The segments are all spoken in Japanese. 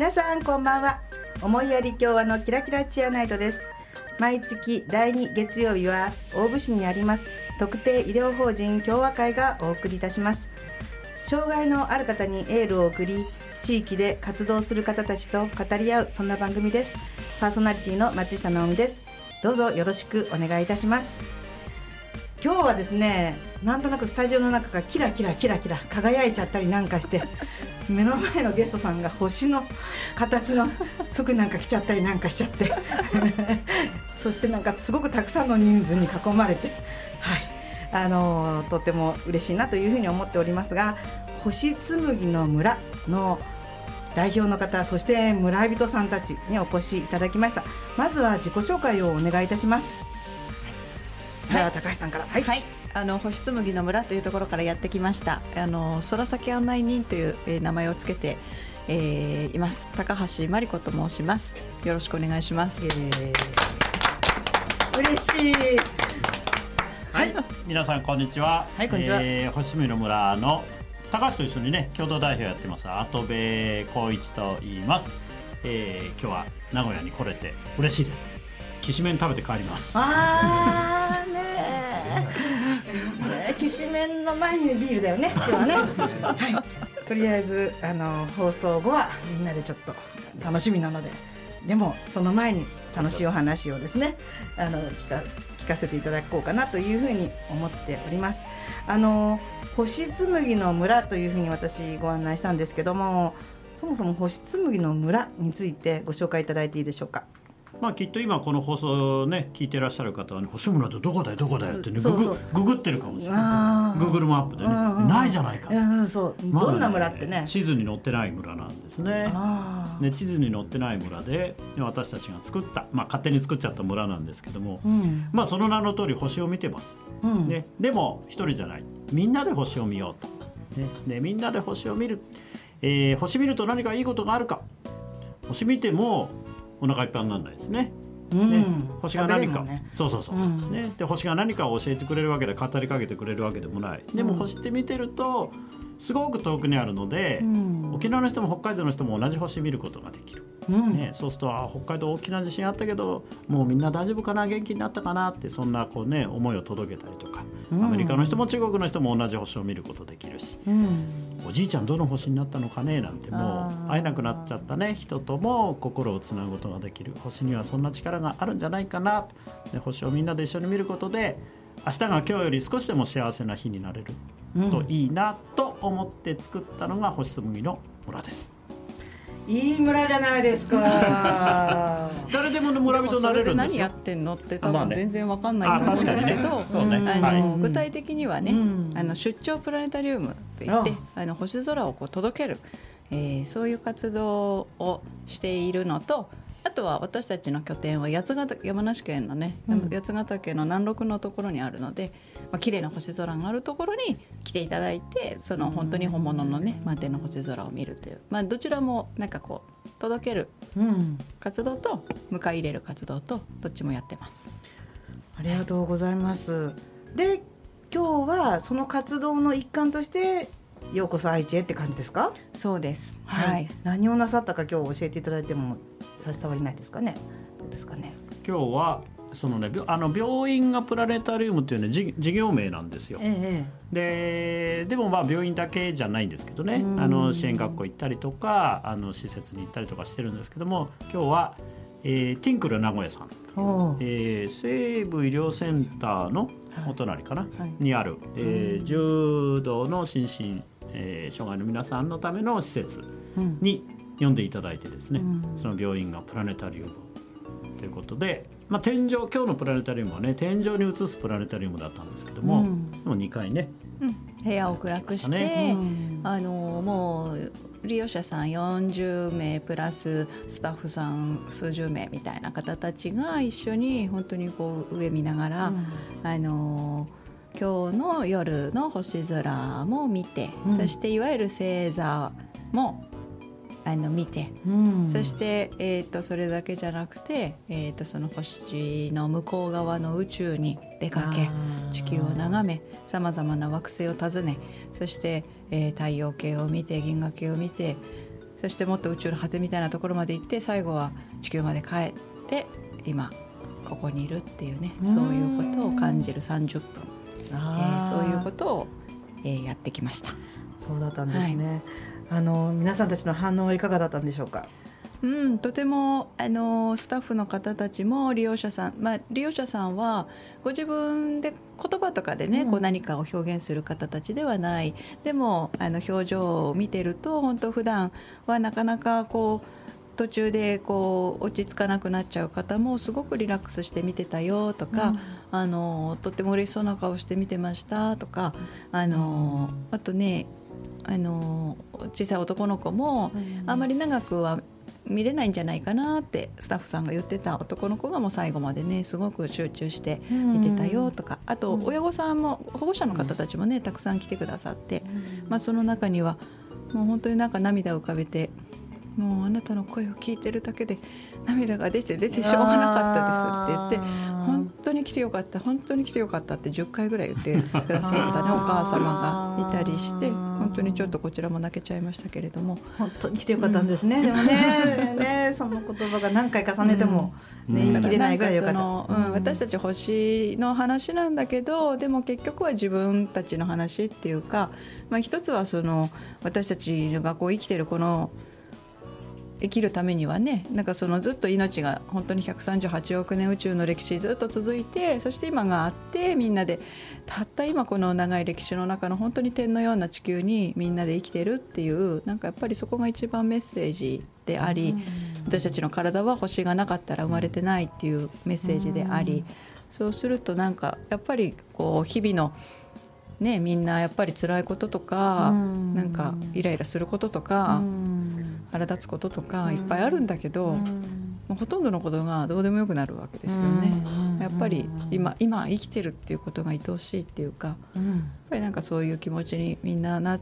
皆さんこんばんは。思いやり共和のキラキラチアナイトです。毎月第2月曜日は大府市にあります特定医療法人共和会がお送りいたします。障害のある方にエールを送り、地域で活動する方たちと語り合う、そんな番組です。パーソナリティの松下直美です。どうぞよろしくお願いいたします。今日はですね、なんとなくスタジオの中がキラキラキラキラ輝いちゃったりなんかして目の前のゲストさんが星の形の服なんか着ちゃったりなんかしちゃってそしてなんかすごくたくさんの人数に囲まれて、はい、とても嬉しいなというふうに思っておりますが、星紬の村の代表の方、そして村人さんたちにお越しいただきました。まずは自己紹介をお願いいたします。では高橋さんから。はい、 はい、星紬の村というところからやってきました。空先案内人という、名前をつけて、います高橋真理子と申します。よろしくお願いします。 嬉しい。 はい、皆さんこんにちは。 はい、こんにちは。 星紬の村の高橋と一緒にね、共同代表やってます跡部浩一と言います。今日は名古屋に来れて嬉しいです。きしめん食べて帰ります。 きしめんの前にビールだよね、今日はねはい、とりあえず放送後はみんなでちょっと楽しみなので、でもその前に楽しいお話をですね聞かせていただこうかなというふうに思っております。星紬の村というふうに私ご案内したんですけども、そもそも星紬の村についてご紹介いただいていいでしょうか。 きっと今この放送をね聞いてらっしゃる方はね、星村ってどこだよどこだよってね、ググってるかもしれない。グーグルマップでね、ないじゃないか。 そう、 まだね、 どんな村ってね、 地図に載ってない村なんですね。地図に載ってない村で私たちが作った、勝手に作っちゃった村なんですけども、その名の通り星を見てます、ね、でも一人じゃない、みんなで星を見ようと、ね、みんなで星を見る、星見ると何かいいことがあるか。星見てもお腹いっぱいにならないですね。星が何か、そう、ね、で星が何かを教えてくれるわけで、語りかけてくれるわけでもない。でも星って見てるとすごく遠くにあるので、沖縄の人も北海道の人も同じ星見ることができる、そうすると北海道大きな地震あったけどもうみんな大丈夫かな、元気になったかなって、そんな思いを届けたりとか、アメリカの人も中国の人も同じ星を見ることできるし、おじいちゃんどの星になったのかねなんて、もう会えなくなっちゃったね人とも心をつなぐことができる。星にはそんな力があるんじゃないかな、星をみんなで一緒に見ることで明日が今日より少しでも幸せな日になれるといいなと思って作ったのが星紬の村です。 いい村じゃないですか誰でも村人になれるんですよ。 何やってんのって多分全然わかんないと思うんですけど、具体的にはね、出張プラネタリウムといって星空を届ける、そういう活動をしているのと、あとは私たちの拠点は山梨県のね、八ヶ岳の南麓のところにあるので、綺麗な星空があるところに来ていただいて、その本当に本物のね満天の星空を見るという、どちらも届ける活動と迎え入れる活動とどっちもやってます。 ありがとうございます。で、今日はその活動の一環としてようこそ愛知へって感じですか。 そうです、 はい、何をなさったか今日教えていただいても差し障りないですかね。どうですかね。 今日はそのね、病院がプラネタリウムっていうね、事業名なんですよ、でも病院だけじゃないんですけどね、支援学校行ったりとか施設に行ったりとかしてるんですけども、今日は、ティンクル名古屋さん、西部医療センターのお隣かな、にある、重度の心身、障害の皆さんのための施設に呼んでいただいてですね、その病院がプラネタリウムということで、天井、今日のプラネタリウムはね、天井に映すプラネタリウムだったんですけども、でも2回ね、 部屋を暗くして、もう利用者さん40名プラススタッフさん数十名みたいな方たちが一緒に本当に上見ながら、今日の夜の星空も見て、そしていわゆる星座も見て、そして、それだけじゃなくて、その星の向こう側の宇宙に出かけ、地球を眺め、さまざまな惑星を訪ね、そして、太陽系を見て、銀河系を見て、 そしてもっと宇宙の果てみたいなところまで行って、最後は地球まで帰って今ここにいるっていうね、そういうことを感じる30分、そういうことを、やってきました。 そうだったんですね、皆さんたちの反応はいかがだったんでしょうか。 とてもスタッフの方たちも利用者さん、利用者さんはご自分で言葉とかでね、こう何かを表現する方たちではない。でも表情を見てると本当普段はなかなかこう途中でこう落ち着かなくなっちゃう方もすごくリラックスして見てたよとか、とっても嬉しそうな顔して見てましたとか、あとね小さい男の子もあんまり長くは見れないんじゃないかなってスタッフさんが言ってた男の子がもう最後までねすごく集中して見てたよとか、あと親御さんも保護者の方たちもねたくさん来てくださって、その中にはもう本当になんか涙を浮かべて、もうあなたの声を聞いてるだけで涙が出てしょうがなかったですって言って、本当に来てよかった本当に来てよかったって10回ぐらい言ってくださったねお母様がいたりして、本当にちょっとこちらも泣けちゃいましたけれども、 本当に来てよかったんですね、でもねその言葉が何回重ねても、言い切れないぐらいよかった。 私たち星の話なんだけど、でも結局は自分たちの話っていうか、一つはその私たちがこう生きてるこの生きるためにはね、なんかそのずっと命が本当に138億年宇宙の歴史ずっと続いて、そして今があって、みんなでたった今この長い歴史の中の本当に点のような地球にみんなで生きてるっていう、なんかやっぱりそこが一番メッセージであり、私たちの体は星がなかったら生まれてないっていうメッセージであり、そうするとなんかやっぱりこう日々のね、みんなやっぱり辛いこととか、なんかイライラすることとか、腹立つこととかいっぱいあるんだけど、ほとんどのことがどうでもよくなるわけですよね。やっぱり今生きてるっていうことが愛おしいっていうか、やっぱりなんかそういう気持ちにみんななって、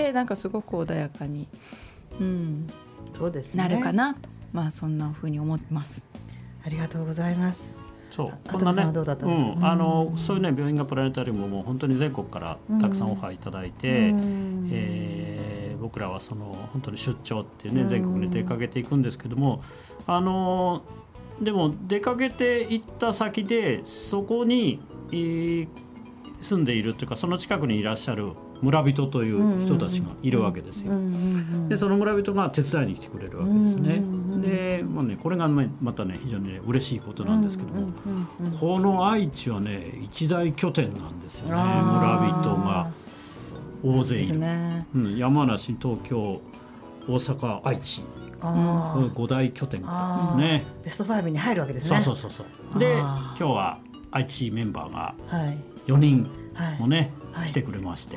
なんかすごく穏やかに、 そうですね、 なるかなと、そんな風に思ってます。 ありがとうございます。 そうこんなね、そういうね病院がプラネタリウムも本当に全国からたくさんオファーいただいて、僕らはその本当に出張っていうね、全国に出かけていくんですけども、でも出かけて行った先でそこに、住んでいるというか、その近くにいらっしゃる村人という人たちがいるわけですよ。でその村人が手伝いに来てくれるわけですね。で、これがまたね非常にね嬉しいことなんですけども、この愛知はね一大拠点なんですよね。村人が大勢いる、山梨、東京、大阪、愛知、この5大拠点ですね。 ベスト5に入るわけですね。 そうで今日は愛知メンバーが4人もね、来てくれまして、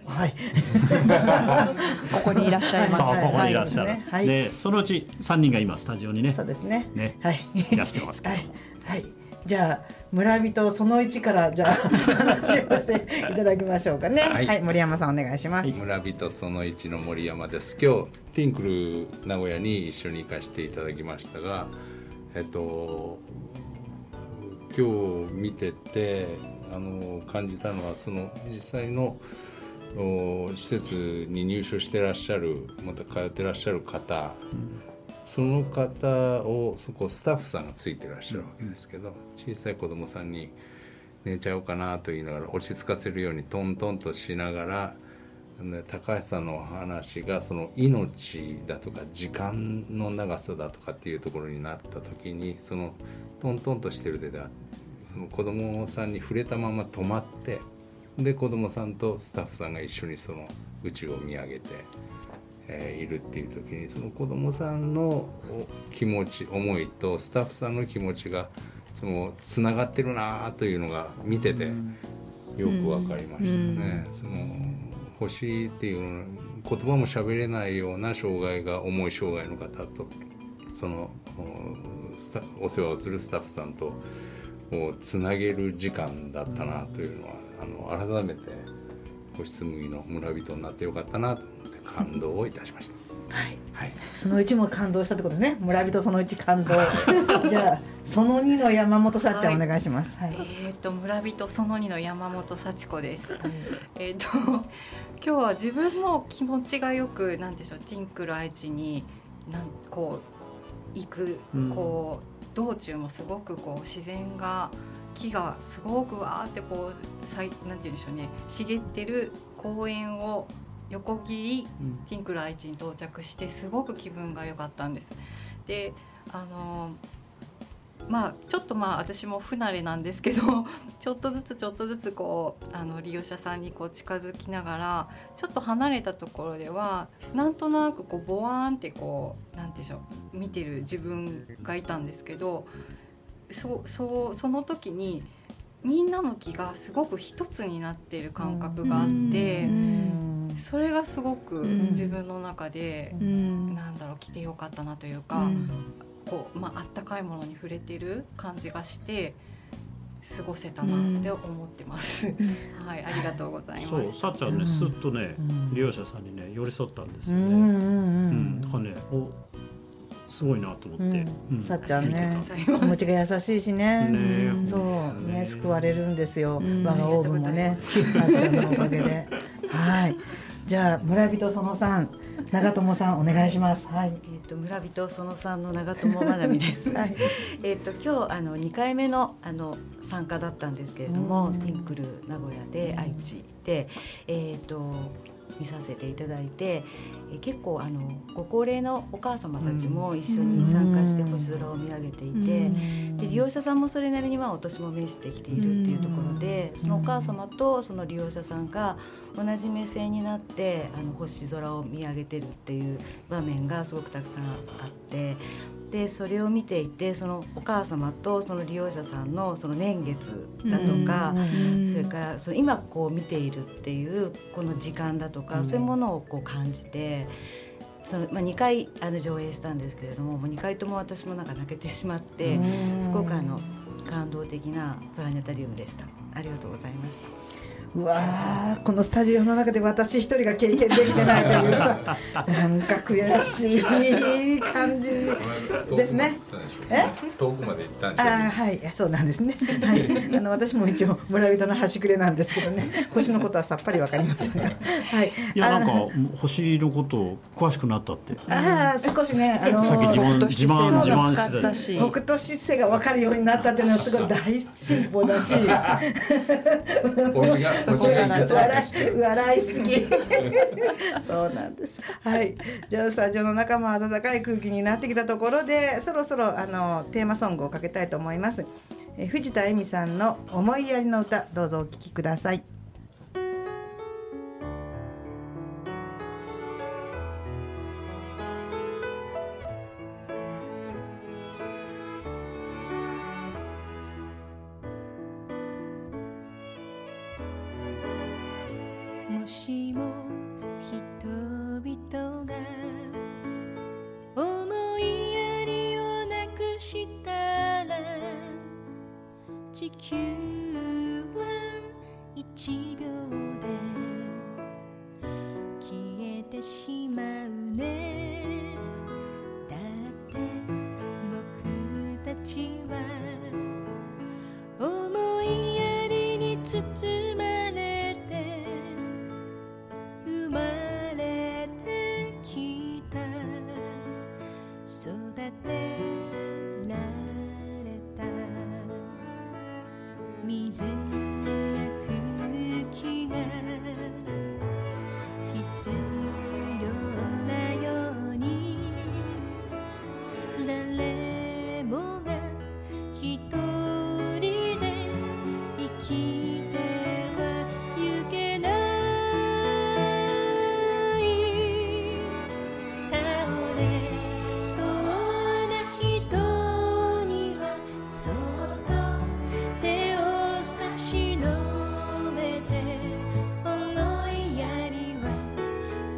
ここにいらっしゃいます。 そうここにいらっしゃる、でそのうち3人が今スタジオにね、 そうですね、 いらしてますけど、 じゃあ村人その1からじゃあ話をしていただきましょうかね。森山さんお願いします。 村人その1の森山です。今日ティンクル名古屋に一緒に行かせていただきましたが、今日見てて感じたのは、その実際の施設に入所してらっしゃる、また通ってらっしゃる方、その方をそこスタッフさんがついてらっしゃるわけですけど、小さい子供さんに寝ちゃおうかなと言いながら落ち着かせるようにトントンとしながら、高橋さんの話がその命だとか時間の長さだとかっていうところになった時に、そのトントンとしてるでその子供さんに触れたまま止まって、で子供さんとスタッフさんが一緒にその宇宙を見上げて、いるっていう時に、その子供さんの気持ち思いとスタッフさんの気持ちがそのつながってるなというのが見ててよく分かりましたね。その星っていうの言葉も喋れないような障害が重い障害の方と、そのお世話をするスタッフさんとつなげる時間だったなというのは、改めて星紬の村人になってよかったなと思って感動をいたしました。 はいはい、その1も感動したってことですね。村人その1感動じゃあその2の山本さっちゃん、お願いします。はい、 村人その2の山本幸子です。今日は自分も気持ちがよく、なんでしょう、ティンクル愛知にこう行く、こう道中もすごくこう自然が、木がすごくわーってこうなんて言うんでしょうね、茂ってる公園を横切り、ティンクル愛知に到着して、すごく気分が良かったんです。で、ちょっと私も不慣れなんですけどちょっとずつこう利用者さんにこう近づきながら、ちょっと離れたところではなんとなくこうボワーンってこう、なんていうんでしょう、見てる自分がいたんですけど、その時にみんなの気がすごく一つになっている感覚があって、それがすごく自分の中で、なんだろう、来てよかったなというか、こうあったかいものに触れてる感じがして過ごせたなって思ってます、はい、ありがとうございます。 そう、さっちゃんね、すっとね、利用者さんにね寄り添ったんですよね。だからね、すごいなと思って、 さっちゃんね、気持ちが優しいしね、そうね、救われるんですよ、我がオーブもね、さっちゃんのおかげではい、じゃあ村人その3、長友さんお願いします。はい、 村人その3の長友まなみです、はい、今日2回目の参加だったんですけれども、ティンクル名古屋で愛知で見させていただいて、結構ご高齢のお母様たちも一緒に参加して星空を見上げていて、で利用者さんもそれなりにお年も召してきているっていうところで、そのお母様とその利用者さんが同じ目線になって星空を見上げてるっていう場面がすごくたくさんあって、でそれを見ていて、そのお母様とその利用者さんのその年月だとか、それからその今こう見ているっていうこの時間だとか、そういうものをこう感じて、その2回上映したんですけれども、2回とも私も泣けてしまって、すごく感動的なプラネタリウムでした。ありがとうございました。 うわー、このスタジオの中で私一人が経験できてないというさなんか悔しい感じですね。 遠くまで行ったんですよね。 はい、そうなんですね、はい、私も一応村人の端くれなんですけどね、星のことはさっぱりわかりませんが、はい、 いや、なんか星のことを詳しくなったって。 少しね、 さっき自慢してたし、北斗七星がわかるようになったっていうのはすごい大進歩だし笑いすぎそうなんです。はい、じゃあスタジオの中も暖かい空気になってきたところで、そろそろテーマソングをかけたいと思います。藤田恵美さんの思いやりの歌、どうぞお聴きください。 もしも人々が思いやりをなくしたら、地球は1秒で消えてしまうね。だって僕たちは思いやりに包まれて生まれてきた、育てられた。水や空気が必要なように、誰もが一人で生きてはゆけない。倒れそうな人にはそっと手を差し伸べて、思いやりは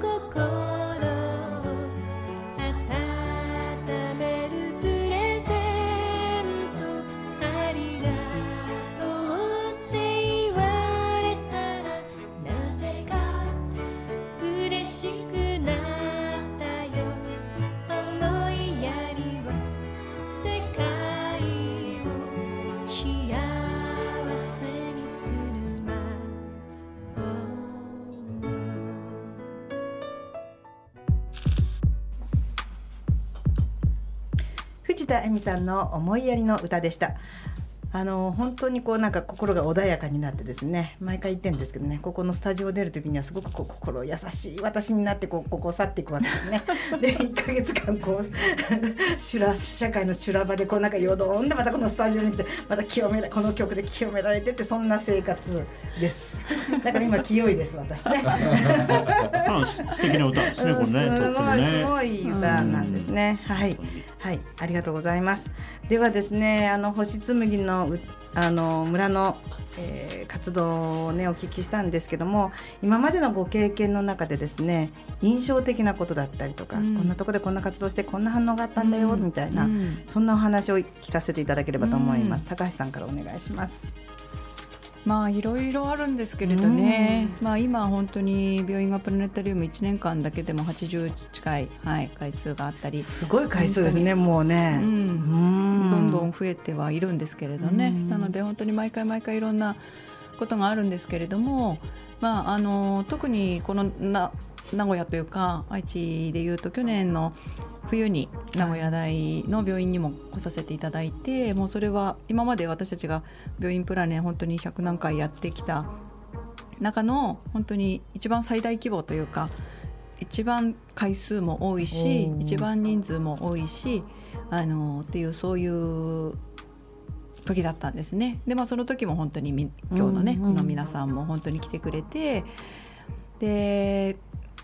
藤田恵美さんの思いやりの歌でした。本当にこうなんか心が穏やかになってですね、毎回言ってるんですけどね、ここのスタジオを出る時にはすごくこう心優しい私になってここを去っていくわけですね。で1ヶ月間こう社会の修羅場でこうなんかよどんでまたこのスタジオに来てまたこの曲で清められてって、そんな生活です。だから今清いです私ね。 素敵な歌ですね、これね。 すごい歌なんですね。はい、はい、ありがとうございます。ではですね、星紬の村の、活動をねお聞きしたんですけども、今までのご経験の中でですね、印象的なことだったりとか、こんなとこでこんな活動してこんな反応があったんだよみたいな、そんなお話を聞かせていただければと思います。高橋さんからお願いします。 まあいろいろあるんですけれどね、まあ、今本当に病院がプラネタリウム1年間だけでも80近い、回数があったり、 すごい回数ですね、もうね、 どんどん増えてはいるんですけれどね、なので本当に毎回いろんなことがあるんですけれども、まあ、特にこの名古屋というか愛知でいうと、去年の冬に名古屋大の病院にも来させていただいて、もうそれは今まで私たちが病院プラネ本当に100何回やってきた中の本当に一番最大規模というか、一番回数も多いし一番人数も多いしっていう、そういう時だったんですね。で、その時も本当に今日のね、この皆さんも本当に来てくれて、で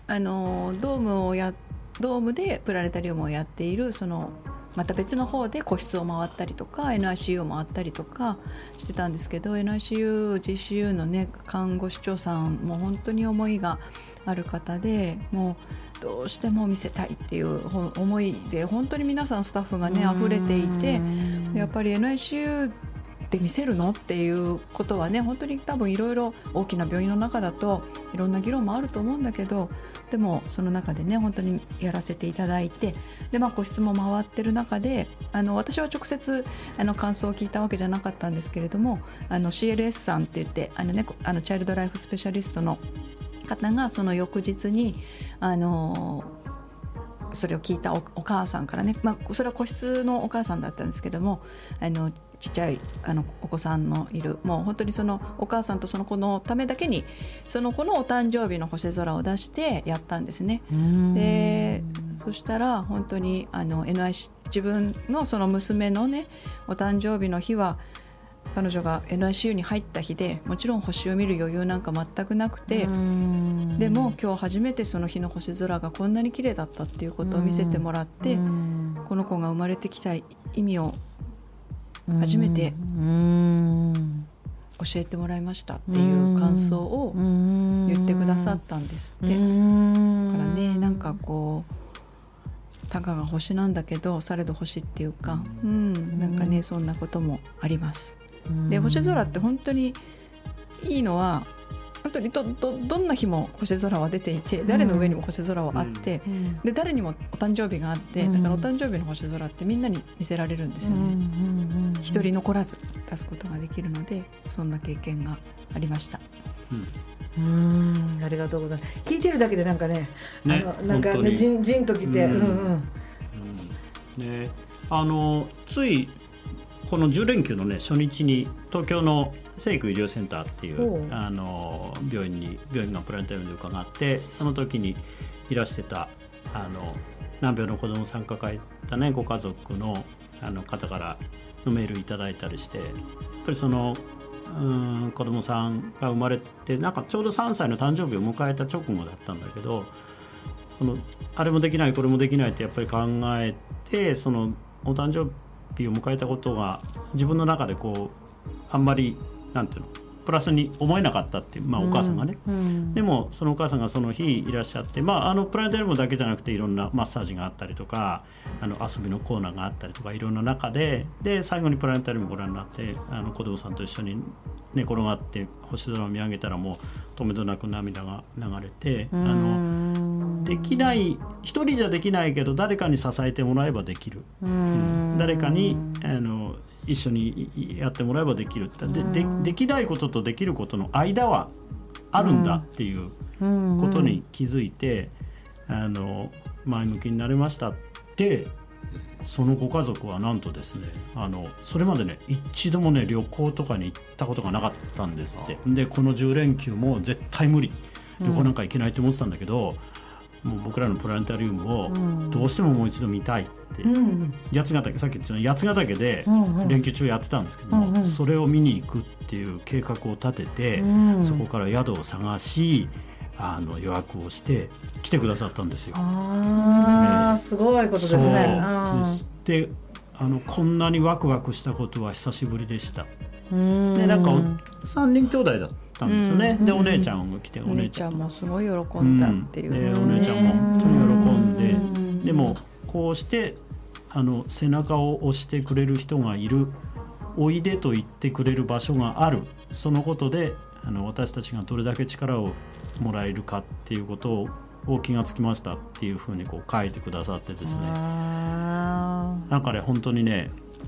ドームでプラネタリウムをやっているまた別の方で個室を回ったりとか NICU を回ったりとかしてたんですけど、 NICU、GCU のね看護師長さんも本当に思いがある方で、もうどうしても見せたいっていう思いで本当に皆さんスタッフがね溢れていて、やっぱり NICUで見せるのっていうことはね、本当に多分いろいろ大きな病院の中だといろんな議論もあると思うんだけど、でもその中でね本当にやらせていただいて、で、個室も回ってる中で私は直接感想を聞いたわけじゃなかったんですけれども、CLS さんって言ってチャイルドライフスペシャリストの方がその翌日にそれを聞いた お母さんからね、それは個室のお母さんだったんですけども、ちっちゃいお子さんのいる、もう本当にそのお母さんとその子のためだけにその子のお誕生日の星空を出してやったんですね。で、そしたら本当に自分のその娘のねお誕生日の日は彼女が NICU に入った日で、もちろん星を見る余裕なんか全くなくて、でも今日初めてその日の星空がこんなに綺麗だったっていうことを見せてもらって、この子が生まれてきた意味を初めて教えてもらいましたっていう感想を言ってくださったんですって。だからね、なんかこうたかが星なんだけどされど星っていうか、なんかねそんなこともあります。で、星空って本当にいいのは、本当にどんな日も星空は出ていて、誰の上にも星空はあって、で誰にもお誕生日があって、だからお誕生日の星空ってみんなに見せられるんですよね。一人残らず出すことができるので、そんな経験がありました。 ありがとうございます。聞いてるだけでなんかね、なんかねじんときて、 ついこの10連休のね初日に東京の聖育医療センターっていう病院がプラネタリウムで伺って、その時にいらしてた難病の子どもさん抱えたねご家族の方からのメールいただいたりして、やっぱりその子どもさんが生まれてなんかちょうど3歳の誕生日を迎えた直後だったんだけど、あれもできないこれもできないってやっぱり考えて、そのお誕生日を迎えたことが自分の中でこうあんまりなんていうのプラスに思えなかったっていう、お母さんがね、でもそのお母さんがその日いらっしゃって、プラネタリウムだけじゃなくていろんなマッサージがあったりとか遊びのコーナーがあったりとかいろんな中で最後にプラネタリウムご覧になって子供さんと一緒に寝転がって星空を見上げたらもうとめどなく涙が流れて、できない一人じゃできないけど誰かに支えてもらえばできる、誰かに一緒にやってもらえばできるって できないこととできることの間はあるんだっていうことに気づいて前向きになれましたってそのご家族はなんとですね、それまでね一度もね旅行とかに行ったことがなかったんですって。でこの10連休も絶対無理、旅行なんか行けないと思ってたんだけど、もう僕らのプラネタリウムをどうしてももう一度見たいって、八ヶ岳、さっき言った八ヶ岳で連休中やってたんですけども、それを見に行くっていう計画を立てて、そこから宿を探し予約をして来てくださったんですよ。 すごいことですね。 でこんなにワクワクしたことは久しぶりでした。でなんか3人兄弟だったんですよね。でお姉ちゃんが来て、 お姉ちゃんもすごい喜んだっていう、 でお姉ちゃんも本当に喜んで、でもこうして背中を押してくれる人がいる、おいでと言ってくれる場所がある、そのことで私たちがどれだけ力をもらえるかっていうことを気がつきましたっていうふうにこう書いてくださってですね、なんかね本当にね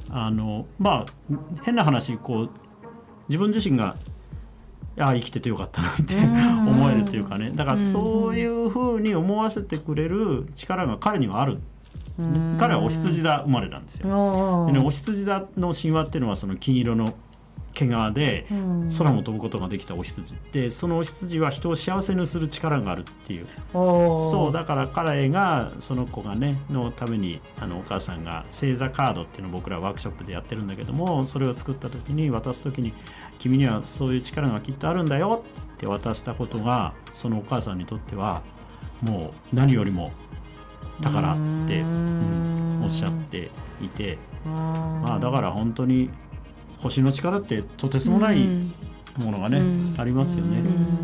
変な話、こう自分自身が生きててよかったなって思えるというかね、だからそういうふうに思わせてくれる力が彼にはあるんですね。彼はお羊座生まれなんですよ。でね、お羊座の神話っていうのはその金色の毛皮で空も飛ぶことができたお羊で、そのお羊は人を幸せにする力があるっていう、そうだから彼がその子がねのためにお母さんが星座カードっていうのを僕らワークショップでやってるんだけども、それを作った時に渡す時に君にはそういう力がきっとあるんだよって渡したことが、そのお母さんにとってはもう何よりも宝っておっしゃっていて、だから本当に星の力ってとてつもないものがね、ありますよね。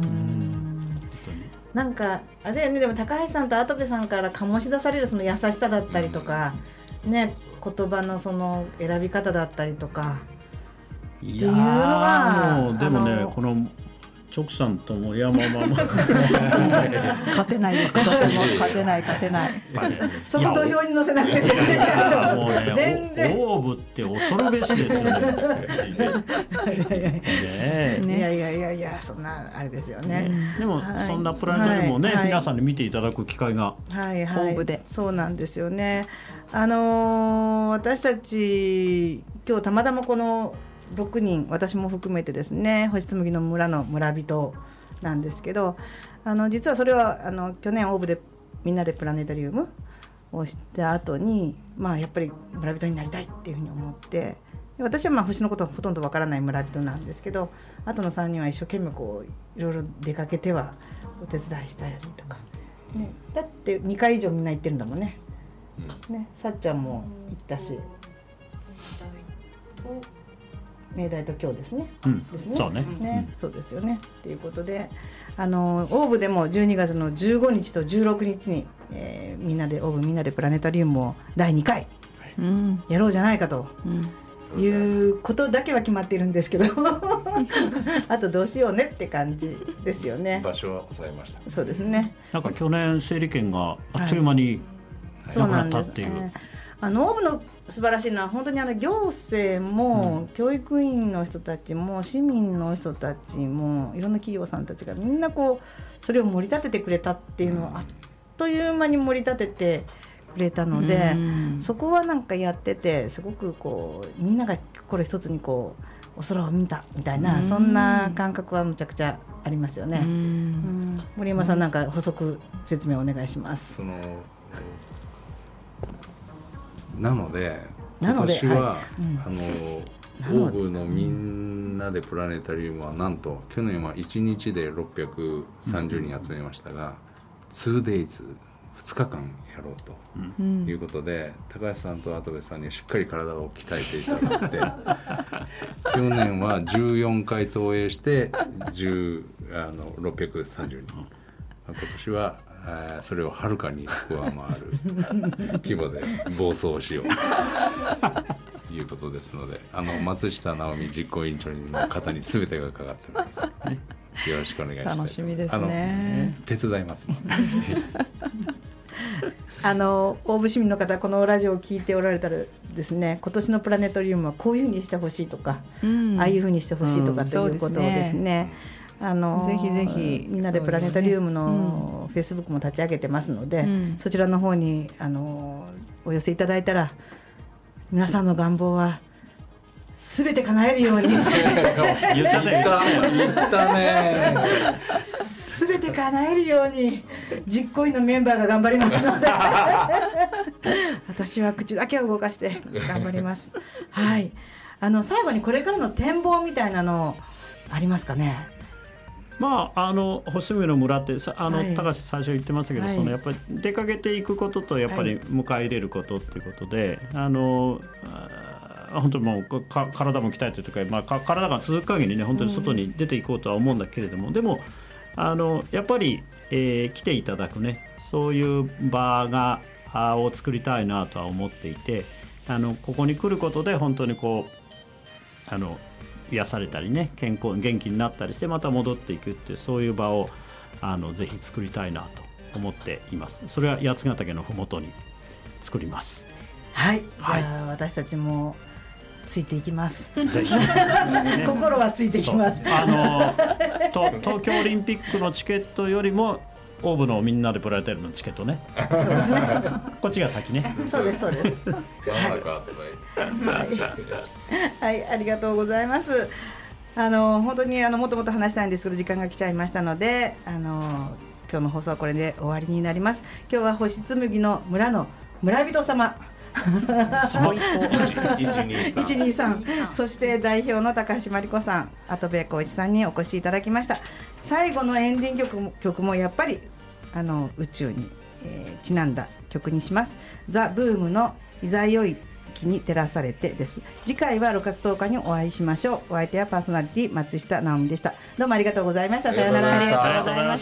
なんかあれだよね、でも高橋さんと跡部さんから醸し出されるその優しさだったりとか、ね、言葉のその選び方だったりとかっていうのが、 もうでもねこの直さんと森山ママ勝てないです。勝てないそこ土俵に乗せなくて全然大丈夫。 もうね、全然オーブって恐るべしですよね。 いやそんなあれですよね。 でもそんなプラネタリウムをね、皆さんに見ていただく機会が豊富で、 そうなんですよね。私たち今日たまたまこの6人、私も含めてですね、星紬の村の村人なんですけど、実はそれは去年オーブでみんなでプラネタリウムをした後に、やっぱり村人になりたいっていうふうに思って、私は星のことはほとんどわからない村人なんですけど、あとの3人は一生懸命こういろいろ出かけてはお手伝いしたりとか、ね、だって2回以上みんな行ってるんだもんね。さっちゃんも行ったし、明大と今日ですね。 そうね。 そうですよね。ということで、オーブでも12月の15日と16日に、みんなでプラネタリウムを第2回やろうじゃないかということだけは決まっているんですけど、あとどうしようねって感じですよね。 場所は抑えました。 そうですね。 なんか去年整理券があっという間になくなったっていう。 オーブの素晴らしいのは本当に行政も、教育委員の人たちも市民の人たちもいろんな企業さんたちがみんなこうそれを盛り立ててくれたっていうのをあっという間に盛り立ててくれたので、そこはなんかやっててすごくこうみんなが心一つにこうお空を見たみたいな、そんな感覚はむちゃくちゃありますよね。森山さん、なんか補足説明お願いします。 なので今年は、オーブのみんなでプラネタリウムはなんと去年は1日で630人集めましたが、2days 2日間やろうということで、高橋さんと跡部さんにはしっかり体を鍛えていただいて去年は14回投影して630人、今年はそれをはるかに上回る規模で暴走しようということですので、松下直美実行委員長の方に全てがかかっております、ね、よろしくお願いします。 楽しみですね。 手伝いますよ大府市民の方、このラジオを聞いておられたらですね、今年のプラネタリウムはこういうふうにしてほしいとか、ああいうふうにしてほしいとかということをですね、 ぜひぜひみんなでプラネタリウムのフェイスブックも立ち上げてますので、そちらの方にお寄せいただいたら皆さんの願望はすべて叶えるように言っちゃったねすべて叶えるように実行委員のメンバーが頑張りますので私は口だけを動かして頑張りますはい、最後にこれからの展望みたいなのありますかね。 まあ、星海の村ってはい、 高橋最初言ってましたけど、 はい、 やっぱり出かけていくこととやっぱり迎え入れることっていうことで、本当にもう体も鍛えてとか、まあ、体が続く限りね本当に外に出ていこうとは思うんだけれども、でもやっぱり、来ていただくねそういう場を作りたいなとは思っていて、ここに来ることで本当にこう癒されたりね元気になったりしてまた戻っていくっていうそういう場をぜひ作りたいなと思っています。それは八ヶ岳のふもとに作ります。 はい、 はい、 じゃあ私たちもついていきますぜひ、 ね、心はついていきます。 東京オリンピックのチケットよりもオーブのみんなでプラネタリウムのチケットね。 そうですねこっちが先ね。 そうですそうです。はい、ありがとうございます。本当にもっともっと話したいんですけど時間が来ちゃいましたので今日の放送はこれで終わりになります。今日は星紬の村の村人様123そして代表の高橋真理子さん跡部浩一さんにお越しいただきました。最後のエンディング曲もやっぱり宇宙に、ちなんだ曲にします。ザ・ブームのいざよい月に照らされてです。次回は6月10日にお会いしましょう。お相手はパーソナリティ松下直美でした。どうもありがとうございました。さようなら。 ありがとうございました。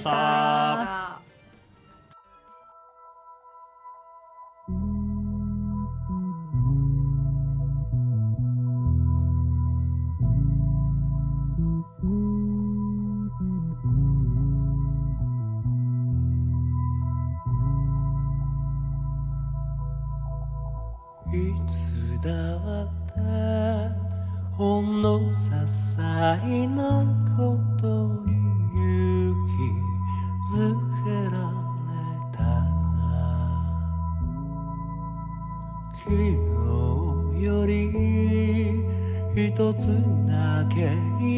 いつだってほんの些細なことに勇気づけられた昨日より一つだけ